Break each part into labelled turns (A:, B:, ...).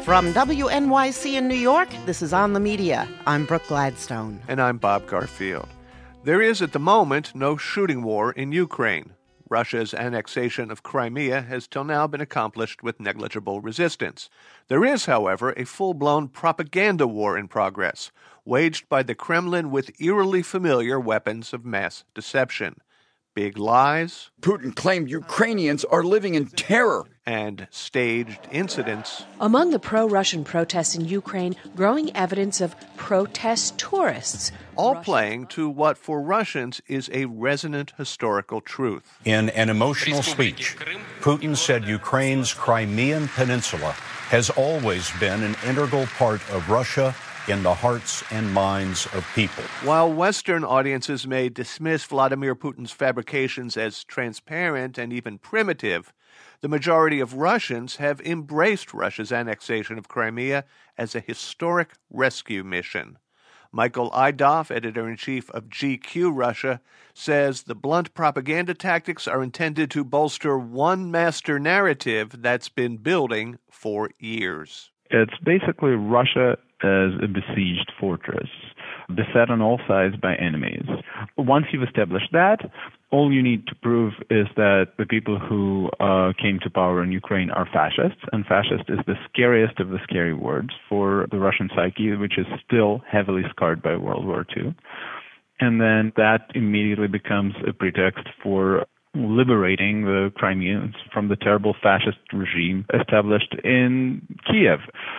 A: From WNYC in New York, this is On the Media. I'm Brooke Gladstone.
B: And I'm Bob Garfield. There is, at the moment, no shooting war in Ukraine. Russia's annexation of Crimea has till now been accomplished with negligible resistance. There is, however, a full-blown propaganda war in progress, waged by the Kremlin with eerily familiar weapons of mass deception. Big lies.
C: Putin claimed Ukrainians are living in terror.
B: And staged incidents.
D: Among the pro-Russian protests in Ukraine, growing evidence of protest tourists.
B: All playing to what for Russians is a resonant historical truth.
E: In an emotional speech, Putin said Ukraine's Crimean Peninsula has always been an integral part of Russia in the hearts and minds of people.
B: While Western audiences may dismiss Vladimir Putin's fabrications as transparent and even primitive, the majority of Russians have embraced Russia's annexation of Crimea as a historic rescue mission. Michael Idov, editor-in-chief of GQ Russia, says the blunt propaganda tactics are intended to bolster one master narrative that's been building for years.
F: It's basically Russia as a besieged fortress, beset on all sides by enemies. Once you've established that, all you need to prove is that the people who came to power in Ukraine are fascists, and fascist is the scariest of the scary words for the Russian psyche, which is still heavily scarred by World War II. And then that immediately becomes a pretext for liberating the Crimeans from the terrible fascist regime established in Kiev.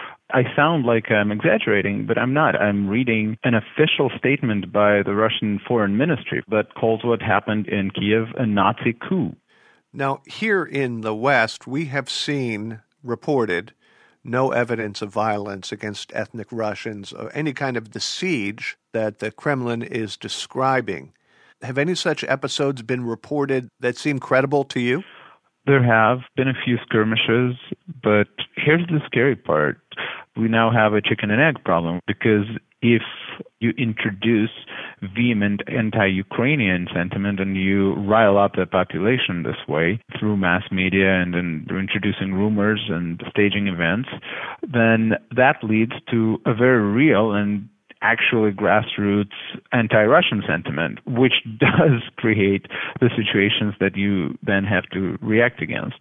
F: I sound like I'm exaggerating, but I'm not. I'm reading an official statement by the Russian Foreign Ministry that calls what happened in Kiev a Nazi coup.
B: Now, here in the West, we have seen reported no evidence of violence against ethnic Russians or any kind of the siege that the Kremlin is describing. Have any such episodes been reported that seem credible to you?
F: There have been a few skirmishes, but here's the scary part. We now have a chicken and egg problem, because if you introduce vehement anti-Ukrainian sentiment and you rile up the population this way through mass media and then introducing rumors and staging events, then that leads to a very real and actually grassroots anti-Russian sentiment, which does create the situations that you then have to react against.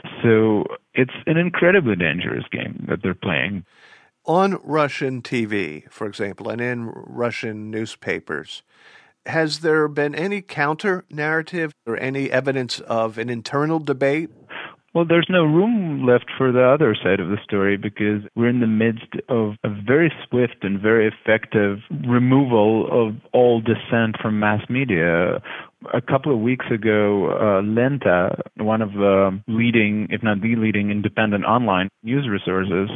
F: So it's an incredibly dangerous game that they're playing.
B: On Russian TV, for example, and in Russian newspapers, has there been any counter-narrative or any evidence of an internal debate?
F: Well, there's no room left for the other side of the story, because we're in the midst of a very swift and very effective removal of all dissent from mass media. A couple of weeks ago, Lenta, one of the leading, if not the leading, independent online news resources,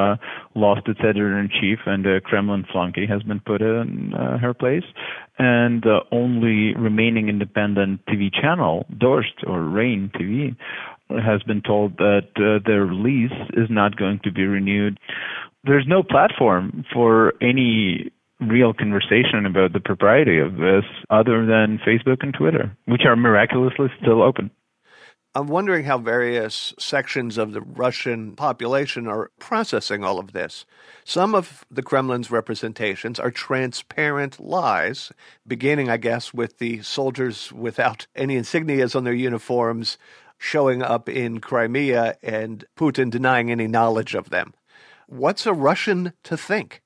F: lost its editor-in-chief, and a Kremlin flunky has been put in her place. And the only remaining independent TV channel, Dost, or Rain TV, has been told that their lease is not going to be renewed. There's no platform for any real conversation about the propriety of this other than Facebook and Twitter, which are miraculously still open.
B: I'm wondering how various sections of the Russian population are processing all of this. Some of the Kremlin's representations are transparent lies, beginning, I guess, with the soldiers without any insignias on their uniforms showing up in Crimea and Putin denying any knowledge of them. What's a Russian to think?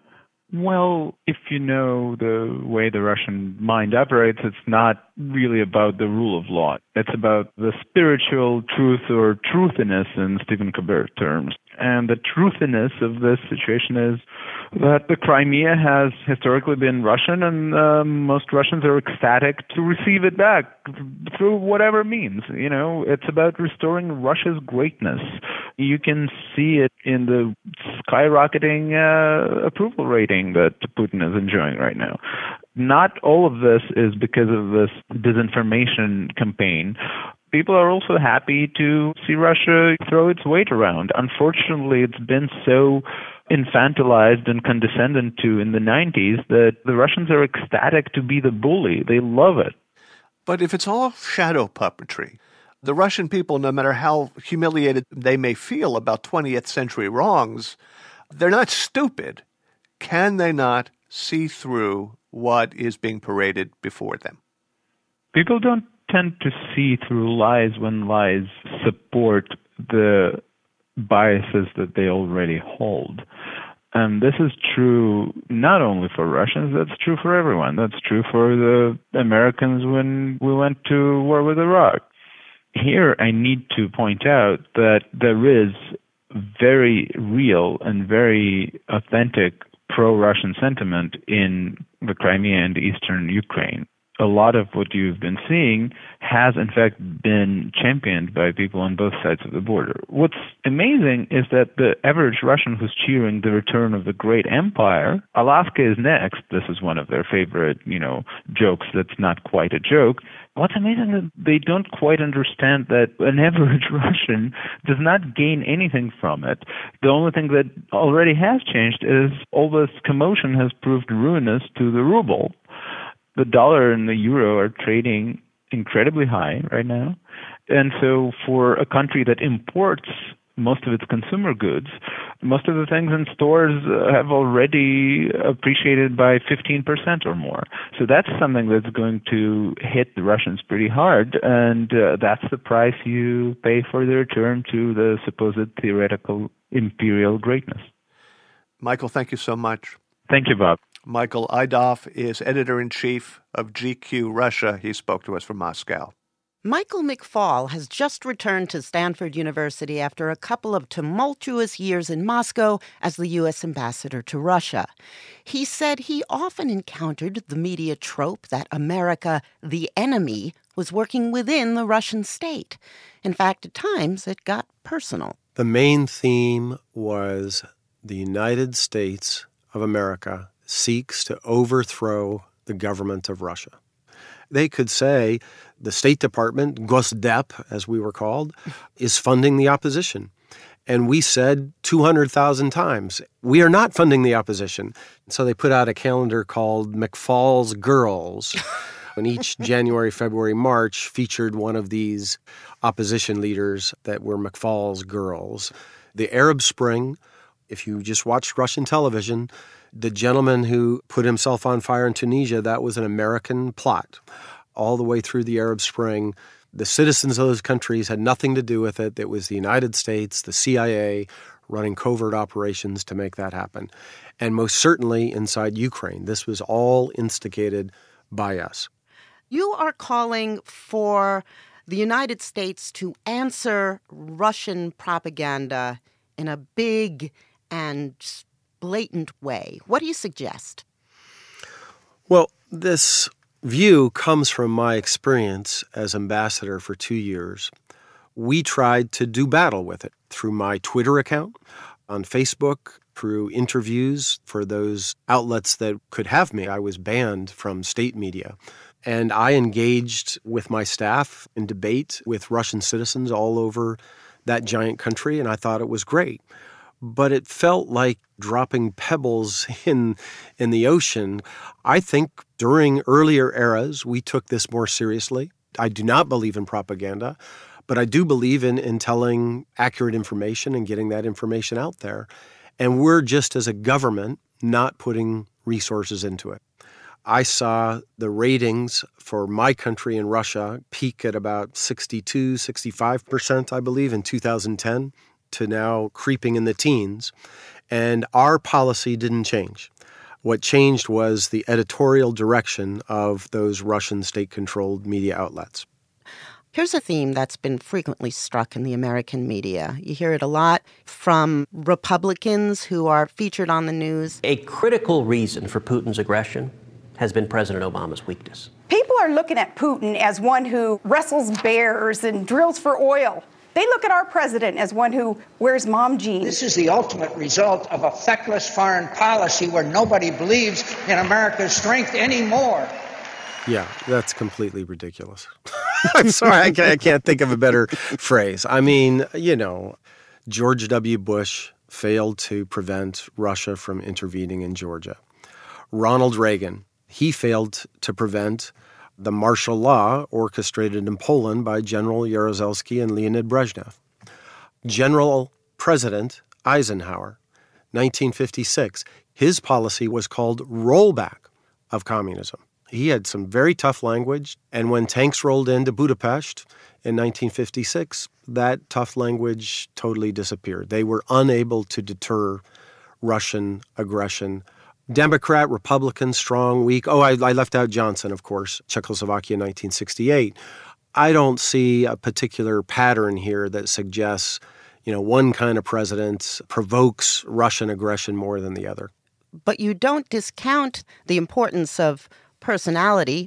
F: Well, if you know the way the Russian mind operates, it's not really about the rule of law. It's about the spiritual truth, or truthiness in Stephen Colbert terms. And the truthiness of this situation is that the Crimea has historically been Russian, and most Russians are ecstatic to receive it back through whatever means. You know, it's about restoring Russia's greatness. You can see it in the skyrocketing approval rating that Putin is enjoying right now. Not all of this is because of this disinformation campaign. People are also happy to see Russia throw its weight around. Unfortunately, it's been so infantilized and condescended to in the 90s that the Russians are ecstatic to be the bully. They love it.
B: But if it's all shadow puppetry, The Russian people, no matter how humiliated they may feel about 20th century wrongs, they're not stupid. Can they not see through what is being paraded before them?
F: People don't tend to see through lies when lies support the biases that they already hold. And this is true not only for Russians, that's true for everyone. That's true for the Americans when we went to war with Iraq. Here, I need to point out that there is very real and very authentic pro-Russian sentiment in the Crimea and eastern Ukraine. A lot of what you've been seeing has, in fact, been championed by people on both sides of the border. What's amazing is that the average Russian who's cheering the return of the great empire, Alaska is next. This is one of their favorite, jokes that's not quite a joke. What's amazing is that they don't quite understand that an average Russian does not gain anything from it. The only thing that already has changed is all this commotion has proved ruinous to the ruble. The dollar and the euro are trading incredibly high right now. And so for a country that imports most of its consumer goods, most of the things in stores have already appreciated by 15% or more. So that's something that's going to hit the Russians pretty hard, and that's the price you pay for the return to the supposed theoretical imperial greatness.
B: Michael, thank you so much.
F: Thank you, Bob.
B: Michael Idov is editor-in-chief of GQ Russia. He spoke to us from Moscow.
A: Michael McFaul has just returned to Stanford University after a couple of tumultuous years in Moscow as the U.S. ambassador to Russia. He said he often encountered the media trope that America, the enemy, was working within the Russian state. In fact, at times, it got personal.
G: The main theme was the United States of America seeks to overthrow the government of Russia. They could say the State Department, Gosdep, as we were called, is funding the opposition. And we said 200,000 times, we are not funding the opposition. So they put out a calendar called McFaul's Girls. And each January, February, March featured one of these opposition leaders that were McFaul's Girls. The Arab Spring, if you just watched Russian television, the gentleman who put himself on fire in Tunisia, that was an American plot. All the way through the Arab Spring, the citizens of those countries had nothing to do with it. It was the United States, the CIA, running covert operations to make that happen. And most certainly inside Ukraine, this was all instigated by us.
A: You are calling for the United States to answer Russian propaganda in a big and blatant way. What do you suggest?
G: Well, this view comes from my experience as ambassador for 2 years. We tried to do battle with it through my Twitter account, on Facebook, through interviews for those outlets that could have me. I was banned from state media. And I engaged with my staff in debate with Russian citizens all over that giant country, and I thought it was great. But it felt like dropping pebbles in the ocean. I think during earlier eras, we took this more seriously. I do not believe in propaganda, but I do believe in telling accurate information and getting that information out there. And we're just, as a government, not putting resources into it. I saw the ratings for my country in Russia peak at about 62, 65%, I believe, in 2010. To now creeping in the teens, and our policy didn't change. What changed was the editorial direction of those Russian state-controlled media outlets.
A: Here's a theme that's been frequently struck in the American media. You hear it a lot from Republicans who are featured on the news.
H: A critical reason for Putin's aggression has been President Obama's weakness.
I: People are looking at Putin as one who wrestles bears and drills for oil. They look at our president as one who wears mom jeans.
J: This is the ultimate result of a feckless foreign policy where nobody believes in America's strength anymore.
G: Yeah, that's completely ridiculous. I'm sorry, I can't think of a better phrase. I mean, George W. Bush failed to prevent Russia from intervening in Georgia. Ronald Reagan, he failed to prevent the martial law orchestrated in Poland by General Jaruzelski and Leonid Brezhnev. General President Eisenhower, 1956, his policy was called rollback of communism. He had some very tough language, and when tanks rolled into Budapest in 1956, that tough language totally disappeared. They were unable to deter Russian aggression. Democrat, Republican, strong, weak. Oh, I left out Johnson, of course, Czechoslovakia in 1968. I don't see a particular pattern here that suggests, one kind of president provokes Russian aggression more than the other.
A: But you don't discount the importance of personality.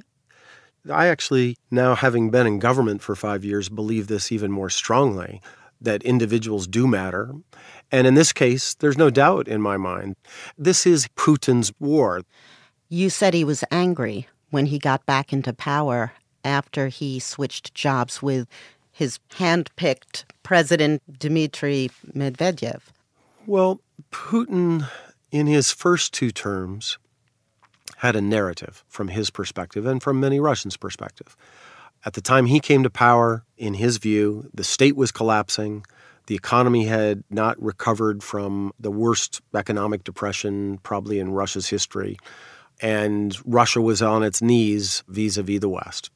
G: I actually, now having been in government for 5 years, believe this even more strongly, that individuals do matter. And in this case, there's no doubt in my mind. This is Putin's war.
A: You said he was angry when he got back into power after he switched jobs with his hand-picked President Dmitry Medvedev.
G: Well, Putin, in his first 2 terms, had a narrative from his perspective and from many Russians' perspective. At the time he came to power, in his view, the state was collapsing. The economy had not recovered from the worst economic depression probably in Russia's history. And Russia was on its knees vis-a-vis the West.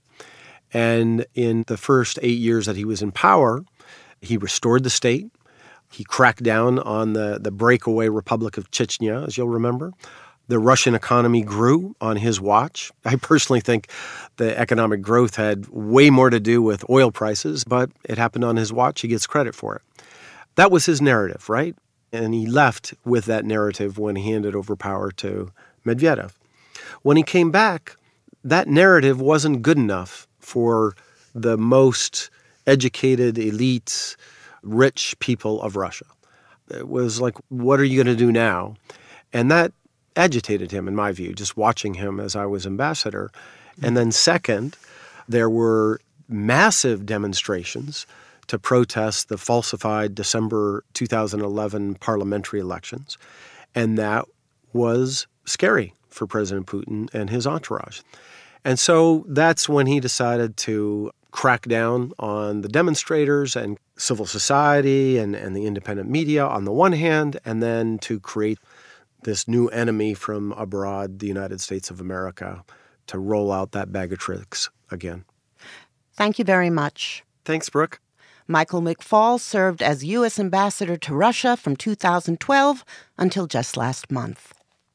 G: And in the first 8 years that he was in power, he restored the state. He cracked down on the breakaway Republic of Chechnya, as you'll remember. The Russian economy grew on his watch. I personally think the economic growth had way more to do with oil prices, but it happened on his watch. He gets credit for it. That was his narrative, right? And he left with that narrative when he handed over power to Medvedev. When he came back, that narrative wasn't good enough for the most educated, elite, rich people of Russia. It was like, what are you going to do now? And that agitated him, in my view, just watching him as I was ambassador. And then second, there were massive demonstrations to protest the falsified December 2011 parliamentary elections. And that was scary for President Putin and his entourage. And so that's when he decided to crack down on the demonstrators and civil society and the independent media on the one hand, and then to create this new enemy from abroad, the United States of America, to roll out that bag of tricks again.
A: Thank you very much.
G: Thanks, Brooke.
A: Michael McFaul served as U.S. Ambassador to Russia from 2012 until just last month.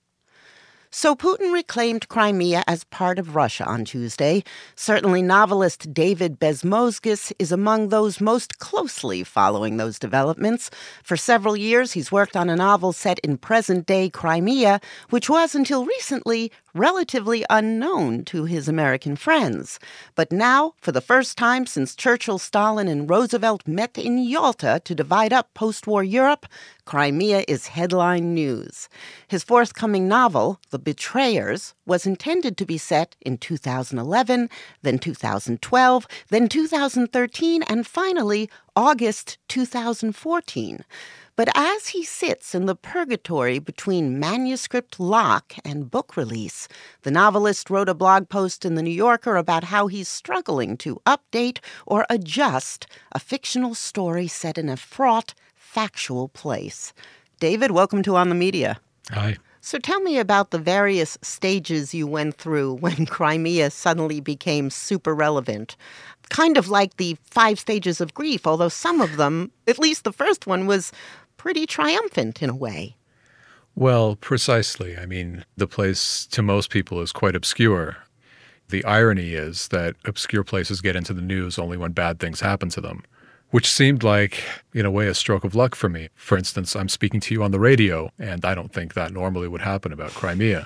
A: So Putin reclaimed Crimea as part of Russia on Tuesday. Certainly novelist David Bezmozgis is among those most closely following those developments. For several years, he's worked on a novel set in present-day Crimea, which was, until recently, relatively unknown to his American friends. But now, for the first time since Churchill, Stalin, and Roosevelt met in Yalta to divide up post-war Europe, Crimea is headline news. His forthcoming novel, The Betrayers, was intended to be set in 2011, then 2012, then 2013, and finally August 2014. But as he sits in the purgatory between manuscript lock and book release, the novelist wrote a blog post in The New Yorker about how he's struggling to update or adjust a fictional story set in a fraught, factual place. David, welcome to On the Media.
K: Hi.
A: So tell me about the various stages you went through when Crimea suddenly became super relevant. Kind of like the 5 stages of grief, although some of them, at least the first one, was pretty triumphant in a way.
K: Well, precisely. I mean, the place to most people is quite obscure. The irony is that obscure places get into the news only when bad things happen to them, which seemed like, in a way, a stroke of luck for me. For instance, I'm speaking to you on the radio, and I don't think that normally would happen about Crimea.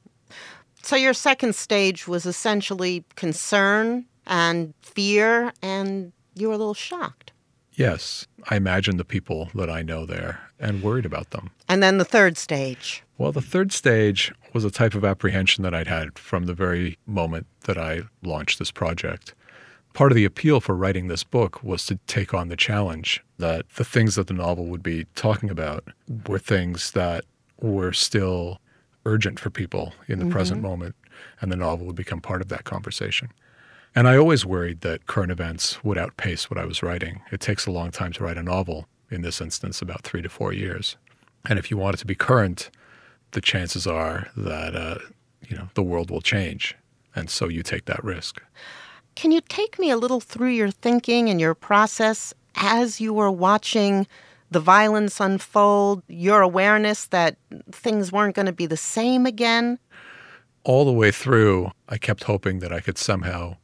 A: So your second stage was essentially concern and fear, and you were a little shocked.
K: Yes, I imagined the people that I know there and worried about them.
A: And then the third stage.
K: Well, the third stage was a type of apprehension that I'd had from the very moment that I launched this project. Part of the appeal for writing this book was to take on the challenge that the things that the novel would be talking about were things that were still urgent for people in the present moment, and the novel would become part of that conversation. And I always worried that current events would outpace what I was writing. It takes a long time to write a novel, in this instance, about 3 to 4 years. And if you want it to be current, the chances are that, the world will change. And so you take that risk.
A: Can you take me a little through your thinking and your process as you were watching the violence unfold, your awareness that things weren't going to be the same again?
K: All the way through, I kept hoping that I could somehow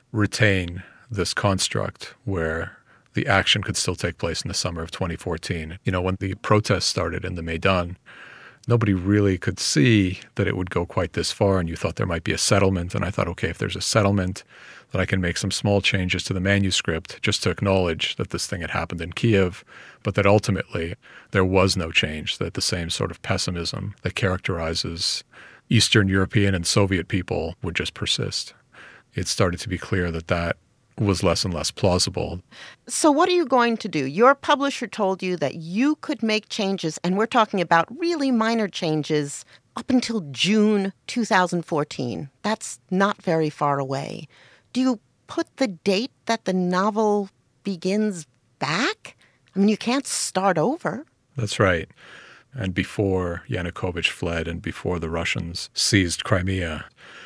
K: retain this construct where the action could still take place in the summer of 2014. When the protests started in the Maidan, nobody really could see that it would go quite this far, and you thought there might be a settlement. And I thought, okay, if there's a settlement, that I can make some small changes to the manuscript just to acknowledge that this thing had happened in Kiev, but that ultimately there was no change, that the same sort of pessimism that characterizes Eastern European and Soviet people would just persist. It started to be clear that that was less and less plausible.
A: So what are you going to do? Your publisher told you that you could make changes, and we're talking about really minor changes, up until June 2014. That's not very far away. Do you put the date that the novel begins back? I mean, you can't start over.
K: That's right. And before Yanukovych fled and before the Russians seized Crimea,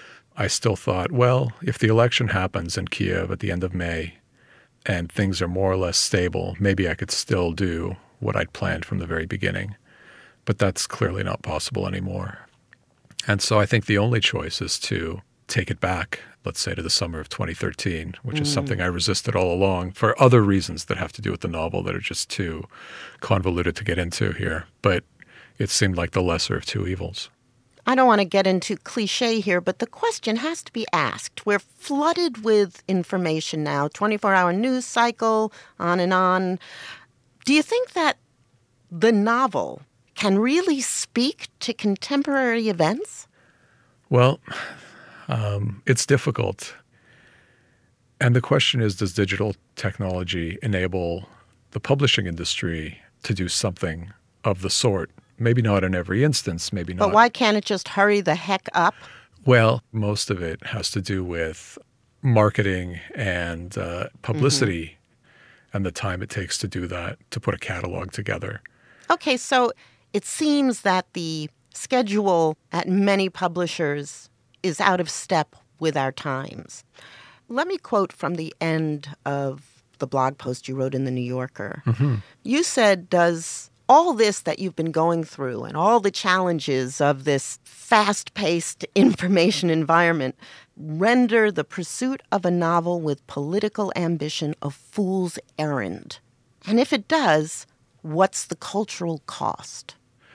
K: I still thought, well, if the election happens in Kiev at the end of May and things are more or less stable, maybe I could still do what I'd planned from the very beginning. But that's clearly not possible anymore. And so I think the only choice is to take it back, let's say to the summer of 2013, which is something I resisted all along for other reasons that have to do with the novel that are just too convoluted to get into here. But it seemed like the lesser of two evils.
A: I don't want to get into cliche here, but the question has to be asked. We're flooded with information now, 24-hour news cycle, on and on. Do you think that the novel can really speak to contemporary events?
K: Well, it's difficult. And the question is, does digital technology enable the publishing industry to do something of the sort? Maybe not in every instance, maybe not.
A: But why can't it just hurry the heck up?
K: Well, most of it has to do with marketing and publicity and the time it takes to do that, to put a catalog together.
A: Okay, so it seems that the schedule at many publishers is out of step with our times. Let me quote from the end of the blog post you wrote in The New Yorker. You said, does all this that you've been going through and all the challenges of this fast-paced information environment render the pursuit of a novel with political ambition a fool's errand? And if it does, what's the cultural cost?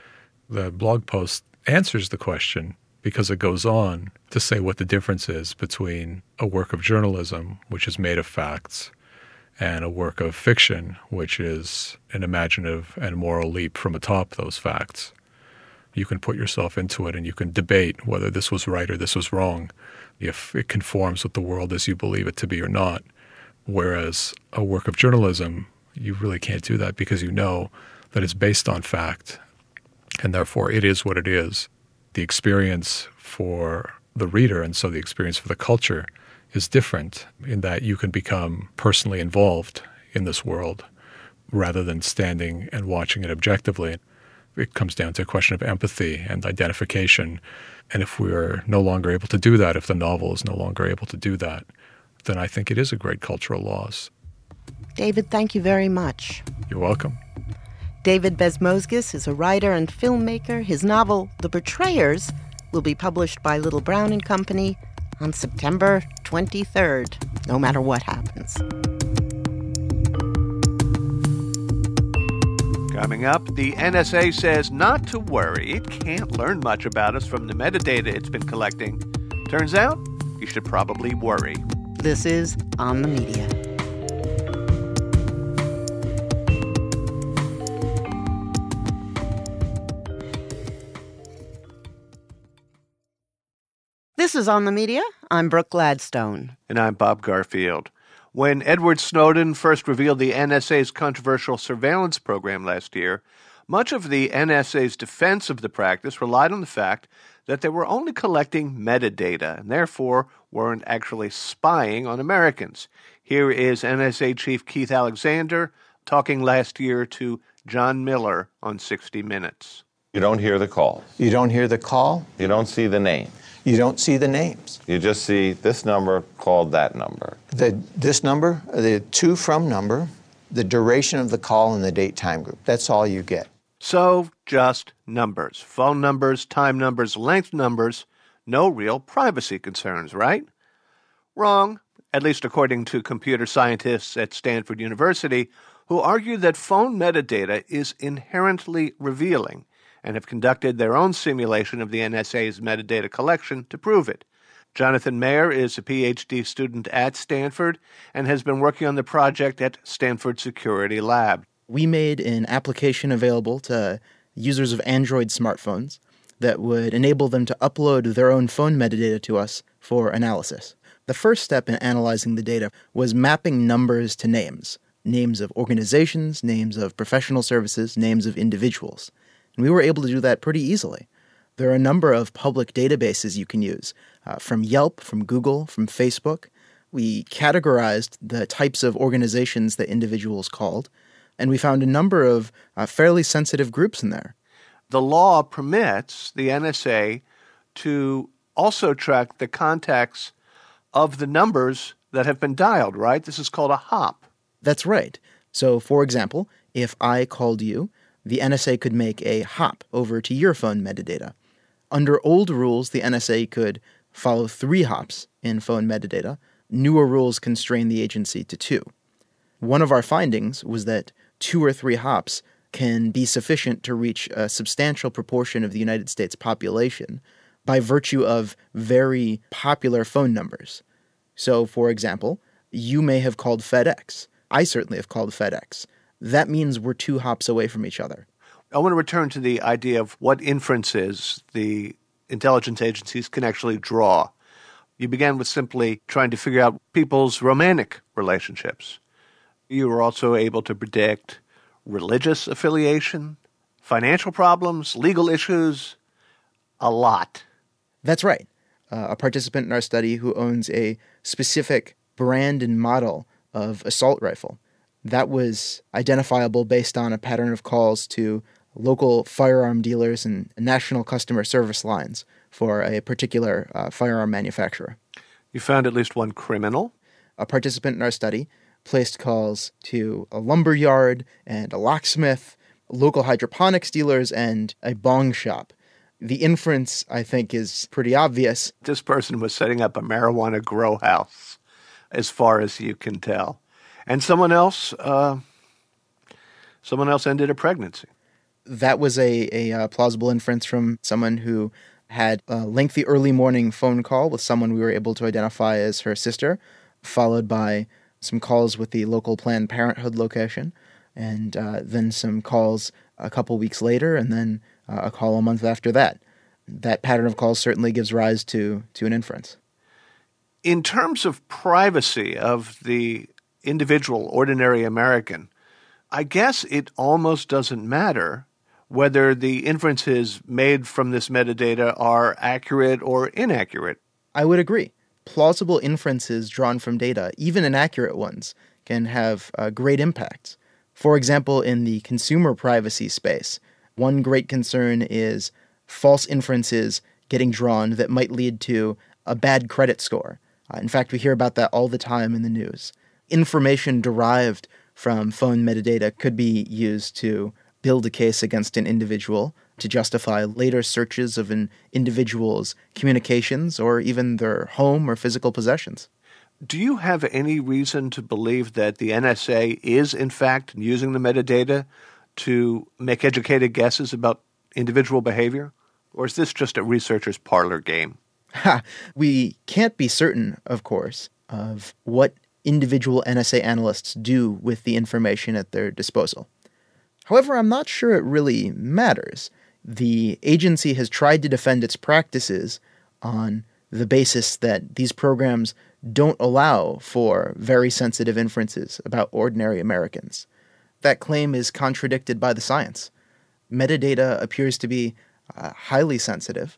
K: The blog post answers the question because it goes on to say what the difference is between a work of journalism, which is made of facts, and a work of fiction, which is an imaginative and moral leap from atop those facts. You can put yourself into it and you can debate whether this was right or this was wrong, if it conforms with the world as you believe it to be or not. Whereas a work of journalism, you really can't do that because you know that it's based on fact, and therefore it is what it is. The experience for the reader, and so the experience for the culture, is different in that you can become personally involved in this world rather than standing and watching it objectively. It comes down to a question of empathy and identification. And if we're no longer able to do that, if the novel is no longer able to do that, then I think it is a great cultural loss.
A: David, thank you very much.
K: You're welcome.
A: David Bezmozgis is a writer and filmmaker. His novel, The Betrayers, will be published by Little Brown and Company on September 23rd, no matter what happens.
B: Coming up, the NSA says not to worry. It can't learn much about us from the metadata it's been collecting. Turns out, you should probably worry.
A: This is On the Media. This is On the Media. I'm Brooke Gladstone.
B: And I'm Bob Garfield. When Edward Snowden first revealed the NSA's controversial surveillance program last year, much of the NSA's defense of the practice relied on the fact that they were only collecting metadata and therefore weren't actually spying on Americans. Here is NSA Chief Keith Alexander talking last year to John Miller on 60 Minutes.
L: You don't hear the calls.
M: You don't hear the call.
L: You don't see the name.
M: You don't see the names.
L: You just see this number called that number.
M: This number, the to from number, the duration of the call, and the date time group. That's all you get.
B: So, just numbers. Phone numbers, time numbers, length numbers. No real privacy concerns, right? Wrong, at least according to computer scientists at Stanford University, who argue that phone metadata is inherently revealing and have conducted their own simulation of the NSA's metadata collection to prove it. Jonathan Mayer is a PhD student at Stanford and has been working on the project at Stanford Security Lab.
N: We made an application available to users of Android smartphones that would enable them to upload their own phone metadata to us for analysis. The first step in analyzing the data was mapping numbers to names of organizations, names of professional services, names of individuals. And we were able to do that pretty easily. There are a number of public databases you can use, from Yelp, from Google, from Facebook. We categorized the types of organizations that individuals called, and we found a number of fairly sensitive groups in there.
B: The law permits the NSA to also track the contacts of the numbers that have been dialed, right? This is called a hop.
N: That's right. So, for example, if I called you, the NSA could make a hop over to your phone metadata. Under old rules, the NSA could follow 3 hops in phone metadata. Newer rules constrain the agency to 2. One of our findings was that 2 or 3 hops can be sufficient to reach a substantial proportion of the United States population by virtue of very popular phone numbers. So, for example, you may have called FedEx. I certainly have called FedEx. That means we're 2 hops away from each other.
B: I want to return to the idea of what inferences the intelligence agencies can actually draw. You began with simply trying to figure out people's romantic relationships. You were also able to predict religious affiliation, financial problems, legal issues, a lot.
N: That's right. A participant in our study who owns a specific brand and model of assault rifle. That was identifiable based on a pattern of calls to local firearm dealers and national customer service lines for a particular firearm manufacturer.
B: You found at least one criminal?
N: A participant in our study placed calls to a lumber yard and a locksmith, local hydroponics dealers, and a bong shop. The inference, I think, is pretty obvious.
B: This person was setting up a marijuana grow house, as far as you can tell. And someone else ended a pregnancy.
N: That was a plausible inference from someone who had a lengthy early morning phone call with someone we were able to identify as her sister, followed by some calls with the local Planned Parenthood location, and then some calls a couple weeks later, and then a call a month after that. That pattern of calls certainly gives rise to an inference.
B: In terms of privacy of the individual, ordinary American, I guess it almost doesn't matter whether the inferences made from this metadata are accurate or inaccurate.
N: I would agree. Plausible inferences drawn from data, even inaccurate ones, can have great impacts. For example, in the consumer privacy space, one great concern is false inferences getting drawn that might lead to a bad credit score. In fact, we hear about that all the time in the news. Information derived from phone metadata could be used to build a case against an individual to justify later searches of an individual's communications or even their home or physical possessions.
B: Do you have any reason to believe that the NSA is, in fact, using the metadata to make educated guesses about individual behavior? Or is this just a researcher's parlor game?
N: We can't be certain, of course, of what individual NSA analysts do with the information at their disposal. However, I'm not sure it really matters. The agency has tried to defend its practices on the basis that these programs don't allow for very sensitive inferences about ordinary Americans. That claim is contradicted by the science. Metadata appears to be highly sensitive,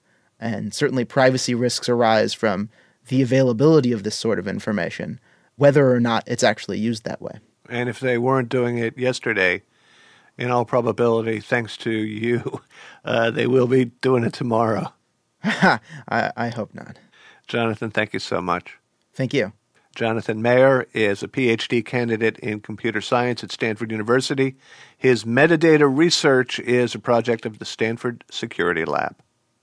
N: And certainly privacy risks arise from the availability of this sort of information, whether or not it's actually used that way.
B: And if they weren't doing it yesterday, in all probability, thanks to you, they will be doing it tomorrow.
N: I hope not.
B: Jonathan, thank you so much.
N: Thank you.
B: Jonathan Mayer is a PhD candidate in computer science at Stanford University. His metadata research is a project of the Stanford Security Lab.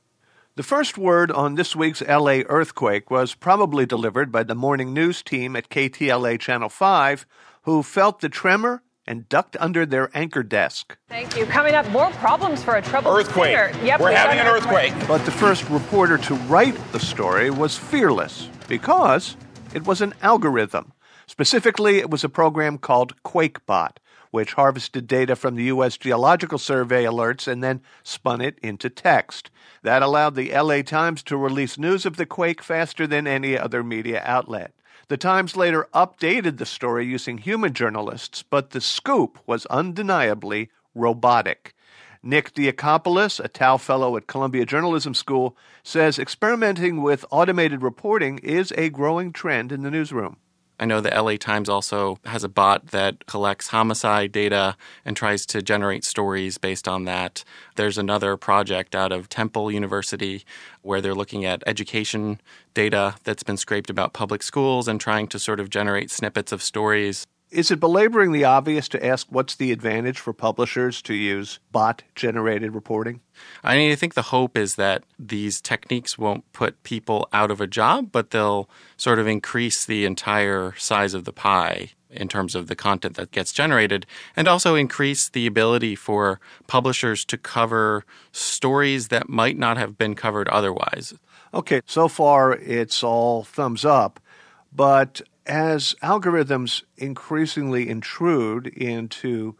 B: The first word on this week's LA earthquake was probably delivered by the morning news team at KTLA Channel 5, who felt the tremor and ducked under their anchor desk.
O: Thank you. Coming up, more problems for a troubled
P: earthquake.
O: Singer. Yep,
P: We're having an earthquake.
B: But the first reporter to write the story was fearless because it was an algorithm. Specifically, it was a program called QuakeBot, which harvested data from the U.S. Geological Survey alerts and then spun it into text. That allowed the LA Times to release news of the quake faster than any other media outlet. The Times later updated the story using human journalists, but the scoop was undeniably robotic. Nick Diakopoulos, a Tao Fellow at Columbia Journalism School, says experimenting with automated reporting is a growing trend in the newsroom.
Q: I know the LA Times also has a bot that collects homicide data and tries to generate stories based on that. There's another project out of Temple University where they're looking at education data that's been scraped about public schools and trying to sort of generate snippets of stories.
B: Is it belaboring the obvious to ask what's the advantage for publishers to use bot-generated reporting?
Q: I mean, I think the hope is that these techniques won't put people out of a job, but they'll sort of increase the entire size of the pie in terms of the content that gets generated, and also increase the ability for publishers to cover stories that might not have been covered otherwise.
B: Okay, so far it's all thumbs up, but as algorithms increasingly intrude into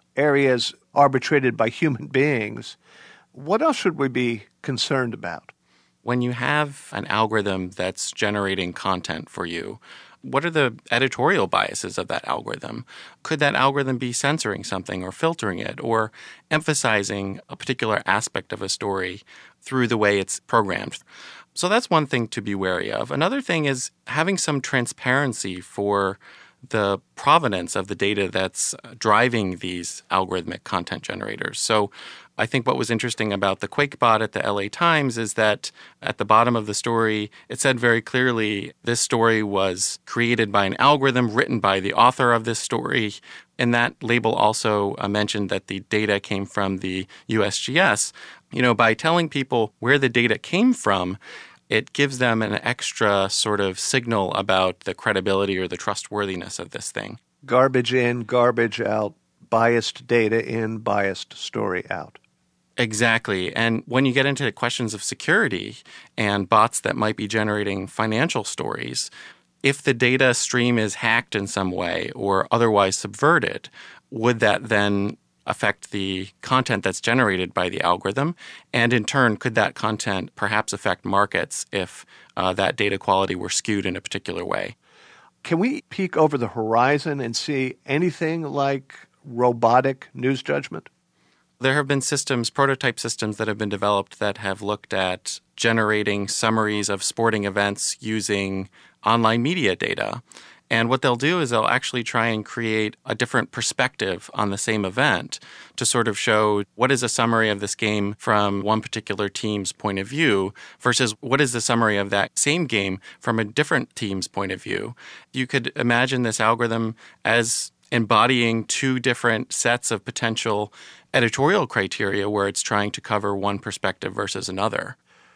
B: areas arbitrated by human beings, what else should we be concerned about?
Q: When you have an algorithm that's generating content for you, what are the editorial biases of that algorithm? Could that algorithm be censoring something or filtering it or emphasizing a particular aspect of a story through the way it's programmed? So that's one thing to be wary of. Another thing is having some transparency for the provenance of the data that's driving these algorithmic content generators. So I think what was interesting about the QuakeBot at the LA Times is that at the bottom of the story, it said very clearly this story was created by an algorithm written by the author of this story. And that label also mentioned that the data came from the USGS. You know, by telling people where the data came from, it gives them an extra sort of signal about the credibility or the trustworthiness of this thing.
B: Garbage in, garbage out, biased data in, biased story out.
Q: Exactly. And when you get into questions of security and bots that might be generating financial stories, if the data stream is hacked in some way or otherwise subverted, would that then affect the content that's generated by the algorithm? And in turn, could that content perhaps affect markets if that data quality were skewed in a particular way?
B: Can we peek over the horizon and see anything like robotic news judgment?
Q: There have been prototype systems that have been developed that have looked at generating summaries of sporting events using online media data. And what they'll do is they'll actually try and create a different perspective on the same event to sort of show what is a summary of this game from one particular team's point of view versus what is the summary of that same game from a different team's point of view. You could imagine this algorithm as embodying two different sets of potential editorial criteria where it's trying to cover one perspective versus another.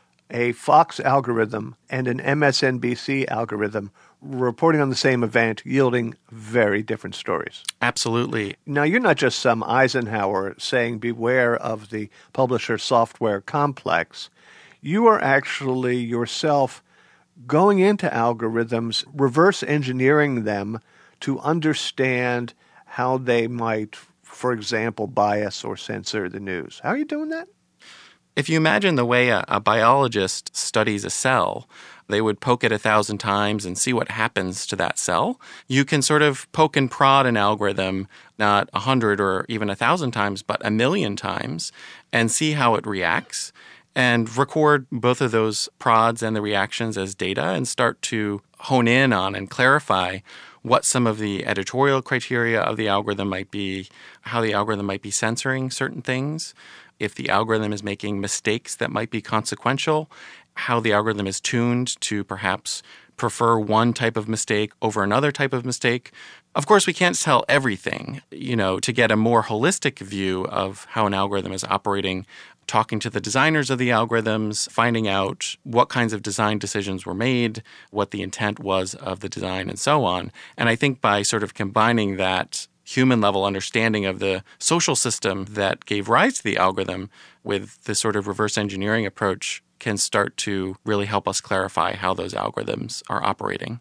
B: A Fox algorithm and an MSNBC algorithm reporting on the same event, yielding very different stories.
Q: Absolutely.
B: Now, you're not just some Eisenhower saying beware of the publisher software complex. You are actually yourself going into algorithms, reverse engineering them to understand how they might, for example, bias or censor the news. How are you doing that?
Q: If you imagine the way a biologist studies a cell, they would poke it 1,000 times and see what happens to that cell. You can sort of poke and prod an algorithm not 100 or even 1,000 times, but 1,000,000 times and see how it reacts. and record both of those prods and the reactions as data and start to hone in on and clarify what some of the editorial criteria of the algorithm might be, how the algorithm might be censoring certain things, if the algorithm is making mistakes that might be consequential, how the algorithm is tuned to perhaps prefer one type of mistake over another type of mistake. Of course, we can't tell everything. To get a more holistic view of how an algorithm is operating, talking to the designers of the algorithms, finding out what kinds of design decisions were made, what the intent was of the design, and so on. And I think by sort of combining that human-level understanding of the social system that gave rise to the algorithm with this sort of reverse engineering approach can start to really help us clarify how those algorithms are operating.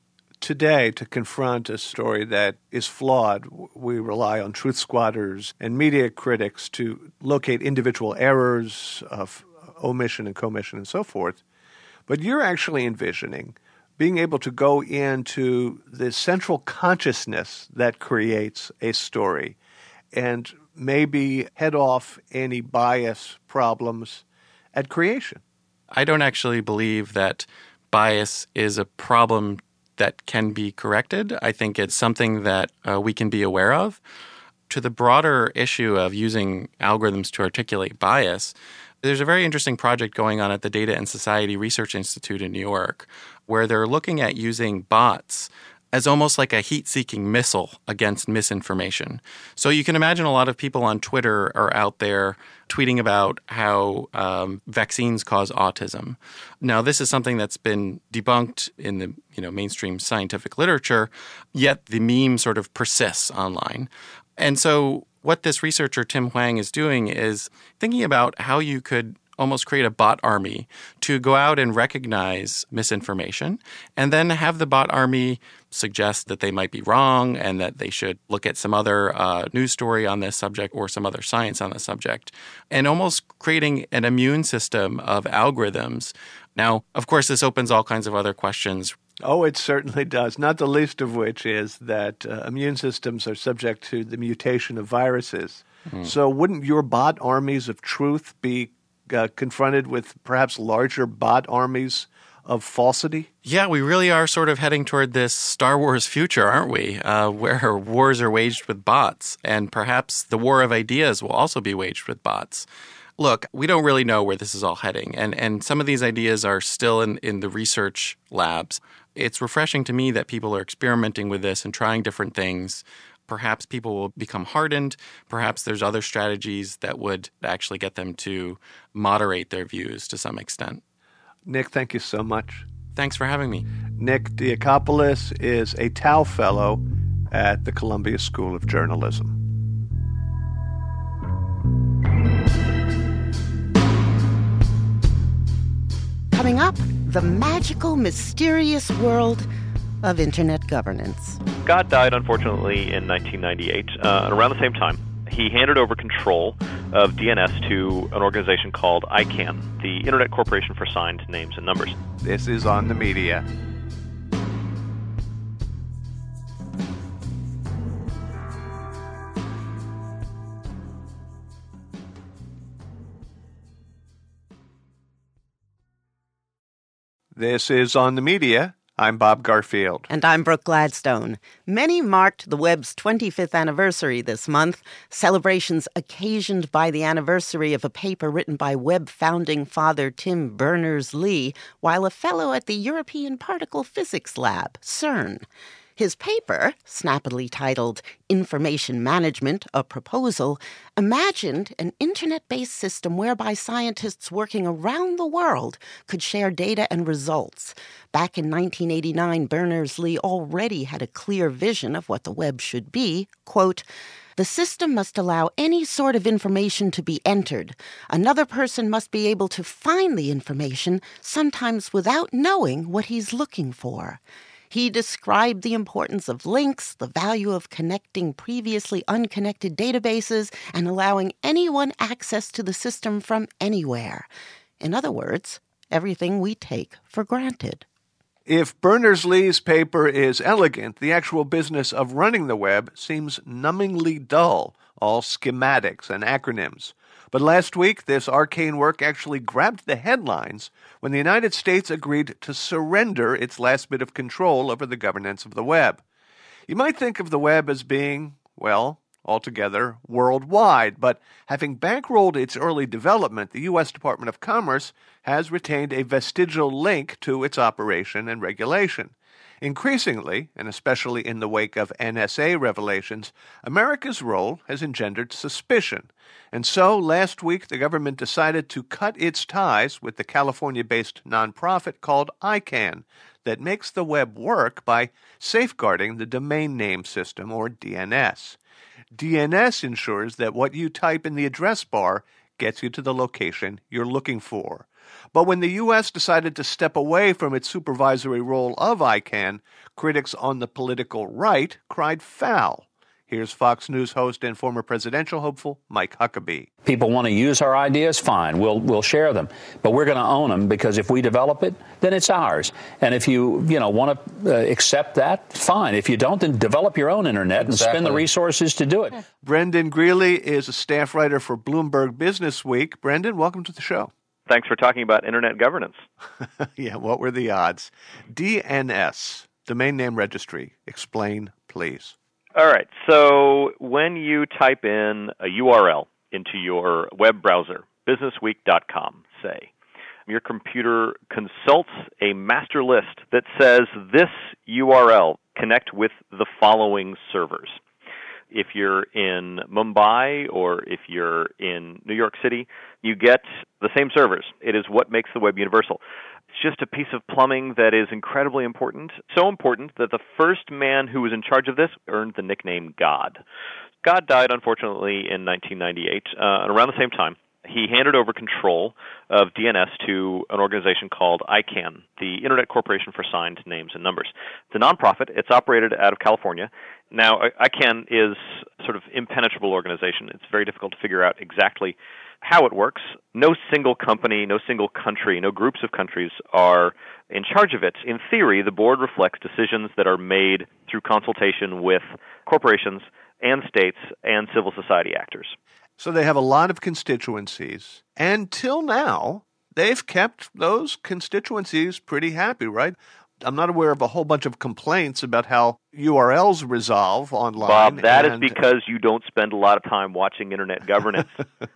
B: Today, to confront a story that is flawed, we rely on truth squatters and media critics to locate individual errors of omission and commission and so forth. But you're actually envisioning being able to go into the central consciousness that creates a story and maybe head off any bias problems at creation.
Q: I don't actually believe that bias is a problem that can be corrected. I think it's something that we can be aware of. To the broader issue of using algorithms to articulate bias, there's a very interesting project going on at the Data and Society Research Institute in New York, where they're looking at using bots as almost like a heat-seeking missile against misinformation. So you can imagine a lot of people on Twitter are out there tweeting about how vaccines cause autism. Now, this is something that's been debunked in the mainstream scientific literature, yet the meme sort of persists online. And so what this researcher, Tim Hwang, is doing is thinking about how you could almost create a bot army to go out and recognize misinformation and then have the bot army suggest that they might be wrong and that they should look at some other news story on this subject or some other science on the subject, and almost creating an immune system of algorithms. Now, of course, this opens all kinds of other questions.
B: Oh, it certainly does, not the least of which is that immune systems are subject to the mutation of viruses. So wouldn't your bot armies of truth be confronted with perhaps larger bot armies of falsity?
Q: Yeah, we really are sort of heading toward this Star Wars future, aren't we? Where wars are waged with bots, and perhaps the war of ideas will also be waged with bots. Look, we don't really know where this is all heading, and some of these ideas are still in the research labs. It's refreshing to me that people are experimenting with this and trying different things. Perhaps people will become hardened. Perhaps there's other strategies that would actually get them to moderate their views to some extent.
B: Nick, thank you so much.
Q: Thanks for having me.
B: Nick Diakopoulos is a Tao Fellow at the Columbia School of Journalism.
A: Coming up, the magical, mysterious world of Internet governance.
P: Scott died, unfortunately, in 1998. And around the same time, he handed over control of DNS to an organization called ICANN, the Internet Corporation for Signed Names and Numbers.
B: This is On the Media. This is On the Media. I'm Bob Garfield.
A: And I'm Brooke Gladstone. Many marked the web's 25th anniversary this month, celebrations occasioned by the anniversary of a paper written by web founding father Tim Berners-Lee while a fellow at the European Particle Physics Lab, CERN. His paper, snappily titled Information Management, a Proposal, imagined an internet-based system whereby scientists working around the world could share data and results. Back in 1989, Berners-Lee already had a clear vision of what the web should be. Quote, "The system must allow any sort of information to be entered. Another person must be able to find the information, sometimes without knowing what he's looking for." He described the importance of links, the value of connecting previously unconnected databases, and allowing anyone access to the system from anywhere. In other words, everything we take for granted.
B: If Berners-Lee's paper is elegant, the actual business of running the web seems numbingly dull. all schematics and acronyms. But last week, this arcane work actually grabbed the headlines when the United States agreed to surrender its last bit of control over the governance of the web. You might think of the web as being, well, altogether worldwide, but having bankrolled its early development, the U.S. Department of Commerce has retained a vestigial link to its operation and regulation. Increasingly, and especially in the wake of NSA revelations, America's role has engendered suspicion. And so, last week, the government decided to cut its ties with the California-based nonprofit called ICANN that makes the web work by safeguarding the domain name system, or DNS. DNS ensures that what you type in the address bar gets you to the location you're looking for. But when the U.S. decided to step away from its supervisory role of ICANN, critics on the political right cried foul. Here's Fox News host and former presidential hopeful Mike Huckabee.
R: People want to use our ideas, fine, we'll share them. But we're going to own them because if we develop it, then it's ours. And if you want to accept that, fine. If you don't, then develop your own internet and spend the resources to do it.
B: Brendan Greeley is a staff writer for Bloomberg Business Week. Brendan, welcome to the show.
P: Thanks for talking about internet governance.
B: Yeah, what were the odds? DNS, Domain Name Registry. Explain, please.
P: All right, so when you type in a URL into your web browser, businessweek.com, say, your computer consults a master list that says this URL connect with the following servers. If you're in Mumbai or if you're in New York City, you get the same servers. It is what makes the web universal. It's just a piece of plumbing that is incredibly important, so important that the first man who was in charge of this earned the nickname God. God died, unfortunately, in 1998, and around the same time, he handed over control of DNS to an organization called ICANN, the Internet Corporation for Signed Names and Numbers. It's a nonprofit. It's operated out of California. Now, ICANN is sort of impenetrable organization. It's very difficult to figure out exactly how it works. No single company, no single country, no groups of countries are in charge of it. In theory, the board reflects decisions that are made through consultation with corporations and states and civil society actors.
B: So they have a lot of constituencies. And till now, they've kept those constituencies pretty happy, right? I'm not aware of a whole bunch of complaints about how URLs resolve online.
P: Bob, that is because you don't spend a lot of time watching internet governance.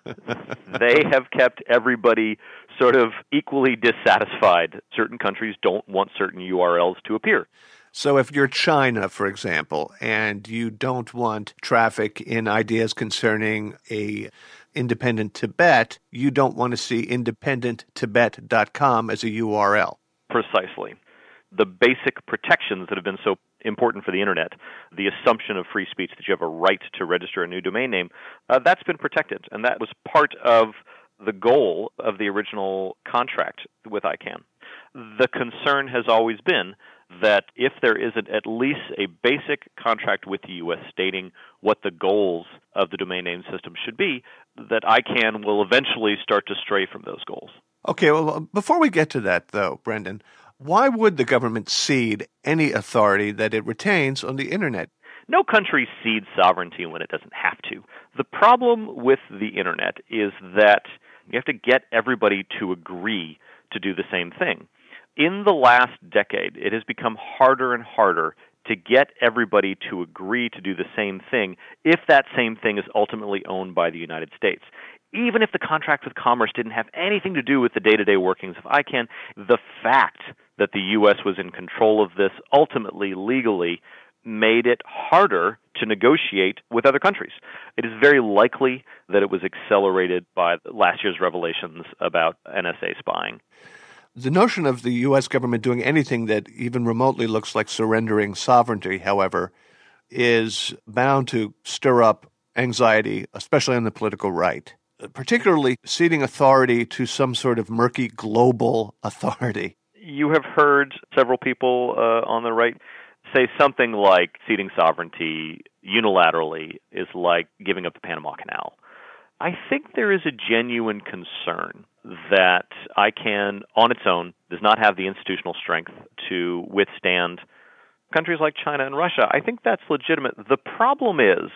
P: They have kept everybody sort of equally dissatisfied. Certain countries don't want certain URLs to appear.
B: So if you're China, for example, and you don't want traffic in ideas concerning a independent Tibet, you don't want to see independenttibet.com as a URL.
P: Precisely. The basic protections that have been so important for the internet, the assumption of free speech that you have a right to register a new domain name, that's been protected. And that was part of the goal of the original contract with ICANN. The concern has always been that if there isn't at least a basic contract with the U.S. stating what the goals of the domain name system should be, that ICANN will eventually start to stray from those goals.
B: Okay, well, before we get to that, though, Brendan, why would the government cede any authority that it retains on the Internet?
P: No country cedes sovereignty when it doesn't have to. The problem with the Internet is that you have to get everybody to agree to do the same thing. In the last decade, it has become harder and harder to get everybody to agree to do the same thing if that same thing is ultimately owned by the United States. Even if the contract with Commerce didn't have anything to do with the day-to-day workings of ICANN, the fact that the U.S. was in control of this ultimately legally made it harder to negotiate with other countries. It is very likely that it was accelerated by last year's revelations about NSA spying.
B: The notion of the U.S. government doing anything that even remotely looks like surrendering sovereignty, however, is bound to stir up anxiety, especially on the political right, particularly ceding authority to some sort of murky global authority.
P: You have heard several people on the right say something like ceding sovereignty unilaterally is like giving up the Panama Canal. I think there is a genuine concern that ICANN on its own does not have the institutional strength to withstand countries like China and Russia. I think that's legitimate. The problem is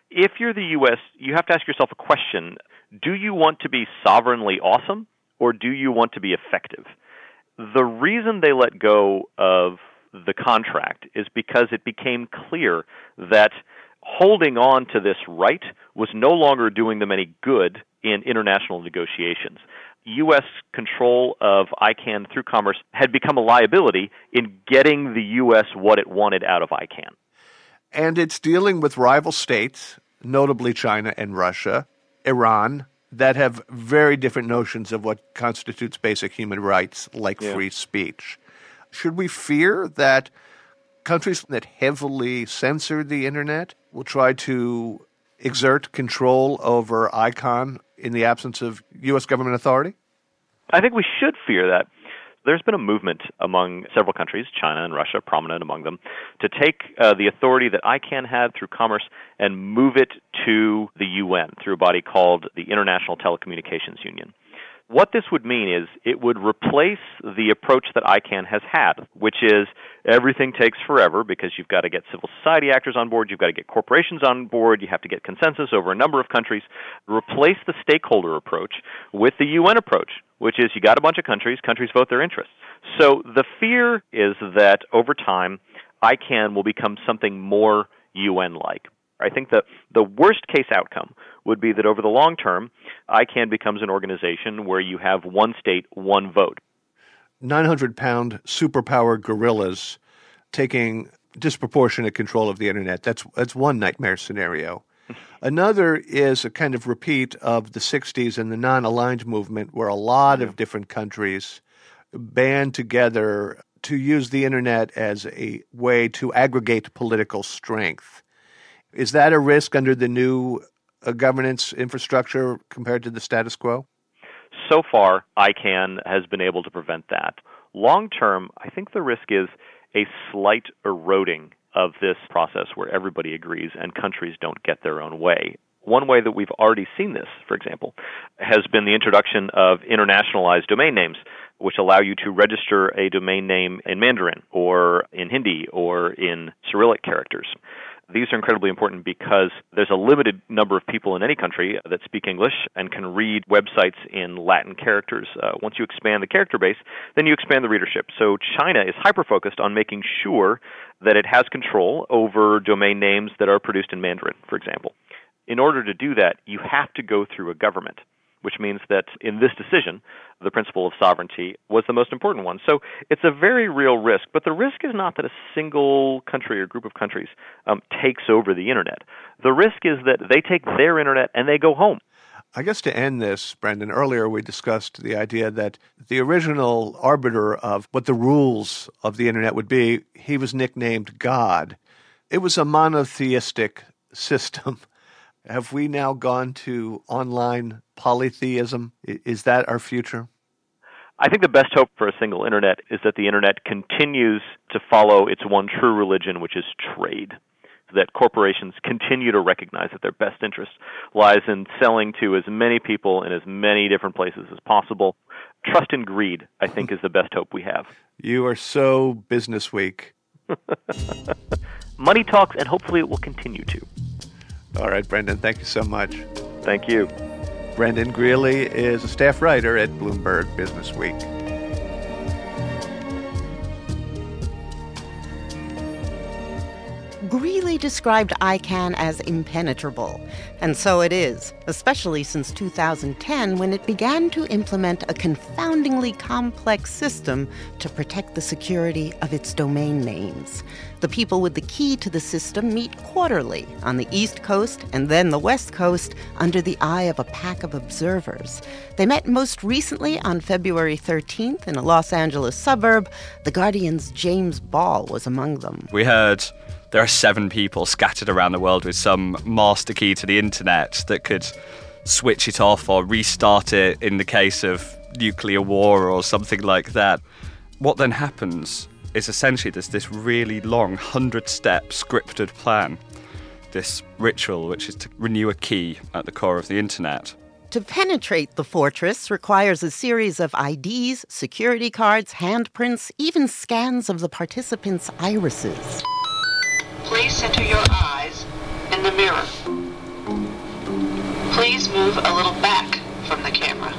P: if you're the U.S., you have to ask yourself a question. Do you want to be sovereignly awesome, or do you want to be effective? The reason they let go of the contract is because it became clear that holding on to this right was no longer doing them any good in international negotiations. U.S. control of ICANN through commerce had become a liability in getting the U.S. what it wanted out of ICANN.
B: And it's dealing with rival states, notably China and Russia, Iran, that have very different notions of what constitutes basic human rights, like free speech. Should we fear that countries that heavily censor the internet will try to exert control over ICANN in the absence of U.S. government authority?
P: I think we should fear that. There's been a movement among several countries, China and Russia prominent among them, to take the authority that ICANN had through commerce and move it to the UN through a body called the International Telecommunications Union. What this would mean is it would replace the approach that ICANN has had, which is everything takes forever because you've got to get civil society actors on board, you've got to get corporations on board, you have to get consensus over a number of countries. Replace the stakeholder approach with the UN approach, which is you got a bunch of countries vote their interests. So the fear is that over time, ICANN will become something more UN-like. I think that the worst case outcome would be that over the long term, ICANN becomes an organization where you have one state, one vote.
B: 900-pound superpower gorillas taking disproportionate control of the internet. That's one nightmare scenario. Another is a kind of repeat of the 60s and the non-aligned movement where a lot of different countries band together to use the internet as a way to aggregate political strength. Is that a risk under the new governance infrastructure compared to the status quo?
P: So far, ICANN has been able to prevent that. Long term, I think the risk is a slight eroding of this process where everybody agrees and countries don't get their own way. One way that we've already seen this, for example, has been the introduction of internationalized domain names, which allow you to register a domain name in Mandarin or in Hindi or in Cyrillic characters. These are incredibly important because there's a limited number of people in any country that speak English and can read websites in Latin characters. Once you expand the character base, then you expand the readership. So China is hyper-focused on making sure that it has control over domain names that are produced in Mandarin, for example. In order to do that, you have to go through a government, which means that in this decision, the principle of sovereignty was the most important one. So it's a very real risk, but the risk is not that a single country or group of countries takes over the internet. The risk is that they take their internet and they go home.
B: I guess to end this, Brendan, earlier we discussed the idea that the original arbiter of what the rules of the internet would be, he was nicknamed God. It was a monotheistic system. Have we now gone to online polytheism? Is that our future?
P: I think the best hope for a single internet is that the internet continues to follow its one true religion, which is trade. That corporations continue to recognize that their best interest lies in selling to as many people in as many different places as possible. Trust and greed, I think, is the best hope we have.
B: You are so Business Week.
P: Money talks, and hopefully it will continue to.
B: All right, Brendan, thank you so much.
P: Thank you.
B: Brendan Greeley is a staff writer at Bloomberg Business Week.
A: Greeley described ICANN as impenetrable, and so it is, especially since 2010 when it began to implement a confoundingly complex system to protect the security of its domain names. The people with the key to the system meet quarterly on the East Coast and then the West Coast under the eye of a pack of observers. They met most recently on February 13th in a Los Angeles suburb. The Guardian's James Ball was among them.
S: We heard there are 7 people scattered around the world with some master key to the internet that could switch it off or restart it in the case of nuclear war or something like that. What then happens is essentially there's this really long 100-step scripted plan, this ritual which is to renew a key at the core of the internet.
A: To penetrate the fortress requires a series of IDs, security cards, handprints, even scans of the participants' irises.
T: Please center your eyes in the mirror. Please move a little back from the camera.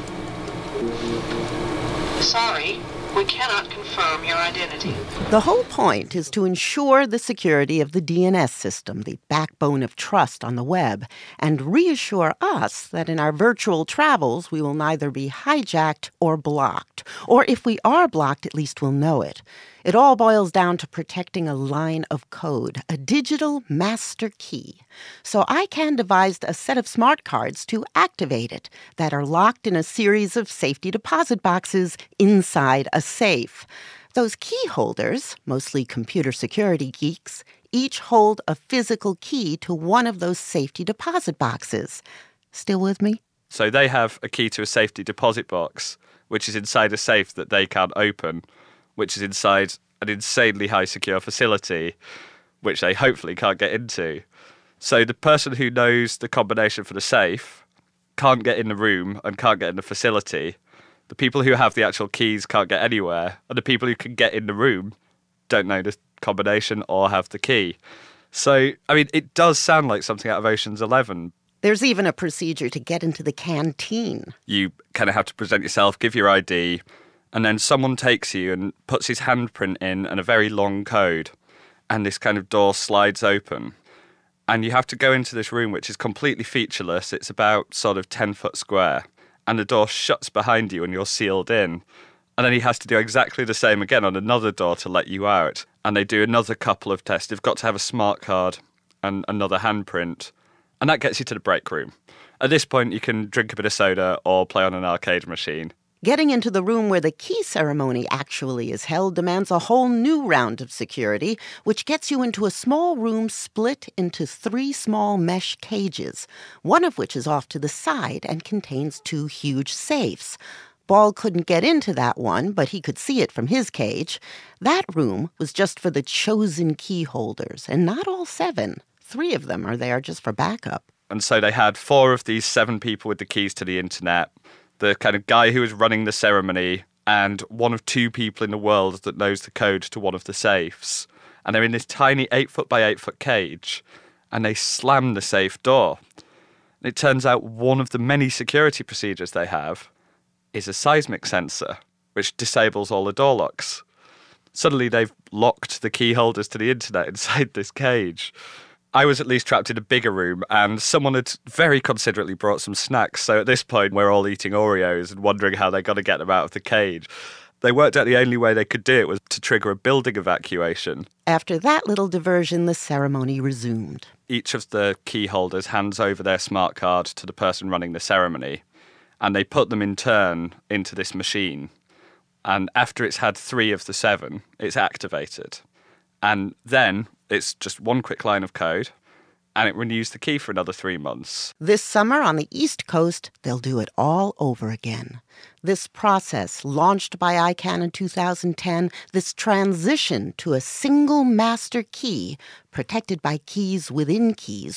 T: Sorry, we cannot confirm your identity.
A: The whole point is to ensure the security of the DNS system, the backbone of trust on the web, and reassure us that in our virtual travels we will neither be hijacked or blocked. Or if we are blocked, at least we'll know it. It all boils down to protecting a line of code, a digital master key. So ICANN devised a set of smart cards to activate it that are locked in a series of safety deposit boxes inside a safe. Those key holders, mostly computer security geeks, each hold a physical key to one of those safety deposit boxes. Still with me?
S: So they have a key to a safety deposit box, which is inside a safe that they can't open, which is inside an insanely high secure facility, which they hopefully can't get into. So the person who knows the combination for the safe can't get in the room and can't get in the facility. The people who have the actual keys can't get anywhere, and the people who can get in the room don't know the combination or have the key. So, I mean, it does sound like something out of Ocean's 11.
A: There's even a procedure to get into the canteen.
S: You kind of have to present yourself, give your ID, and then someone takes you and puts his handprint in and a very long code, and this kind of door slides open. And you have to go into this room, which is completely featureless. It's about sort of 10 foot square. And the door shuts behind you and you're sealed in. And then he has to do exactly the same again on another door to let you out. And they do another couple of tests. They've got to have a smart card and another handprint. And that gets you to the break room. At this point, you can drink a bit of soda or play on an arcade machine.
A: Getting into the room where the key ceremony actually is held demands a whole new round of security, which gets you into a small room split into 3 small mesh cages, one of which is off to the side and contains 2 huge safes. Ball couldn't get into that one, but he could see it from his cage. That room was just for the chosen key holders, and not all 7. 3 of them are there just for backup.
S: And so they had 4 of these 7 people with the keys to the internet, the kind of guy who was running the ceremony, and one of 2 people in the world that knows the code to one of the safes. And they're in this tiny 8 foot by 8 foot cage, and they slam the safe door. And it turns out one of the many security procedures they have is a seismic sensor, which disables all the door locks. Suddenly they've locked the key holders to the internet inside this cage. I was at least trapped in a bigger room, and someone had very considerately brought some snacks. So at this point, we're all eating Oreos and wondering how they're going to get them out of the cage. They worked out the only way they could do it was to trigger a building evacuation.
A: After that little diversion, the ceremony resumed.
S: Each of the key holders hands over their smart card to the person running the ceremony, and they put them in turn into this machine. And after it's had 3 of the 7, it's activated. And then it's just one quick line of code, and it renews the key for another 3 months.
A: This summer on the East Coast, they'll do it all over again. This process, launched by ICANN in 2010, this transition to a single master key, protected by keys, will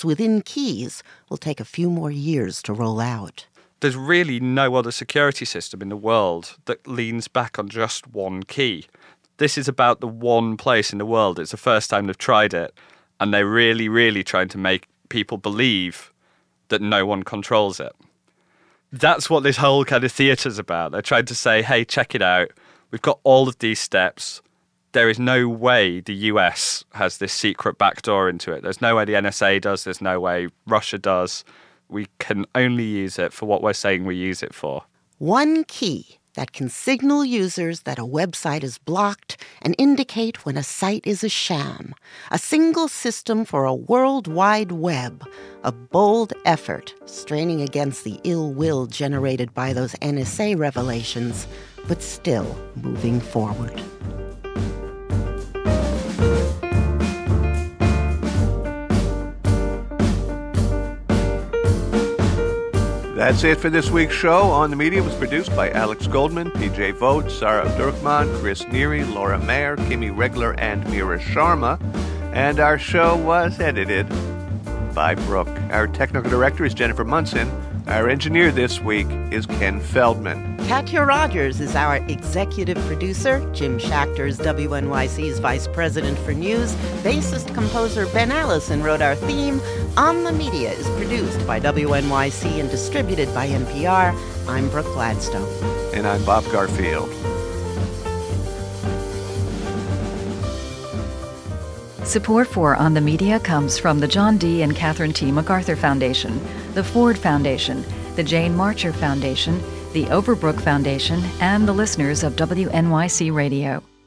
A: take a few more years to roll out.
S: There's really no other security system in the world that leans back on just one key. This is about the one place in the world. It's the first time they've tried it, and they're really, really trying to make people believe that no one controls it. That's what this whole kind of theatre's about. They're trying to say, hey, check it out. We've got all of these steps. There is no way the US has this secret backdoor into it. There's no way the NSA does. There's no way Russia does. We can only use it for what we're saying we use it for.
A: One key that can signal users that a website is blocked and indicate when a site is a sham. A single system for a worldwide web. A bold effort, straining against the ill will generated by those NSA revelations, but still moving forward.
B: That's it for this week's show. On the Media was produced by Alex Goldman, PJ Vogt, Sarah Durkman, Chris Neary, Laura Mayer, Kimmy Regler, and Mira Sharma. And our show was edited by Brooke. Our technical director is Jennifer Munson. Our engineer this week is Ken Feldman.
A: Katya Rogers is our executive producer. Jim Schachter is WNYC's vice president for news. Bassist-composer Ben Allison wrote our theme. On the Media is produced by WNYC and distributed by NPR. I'm Brooke Gladstone.
B: And I'm Bob Garfield.
U: Support for On the Media comes from the John D. and Catherine T. MacArthur Foundation, the Ford Foundation, the Jane Marcher Foundation, the Overbrook Foundation, and the listeners of WNYC Radio.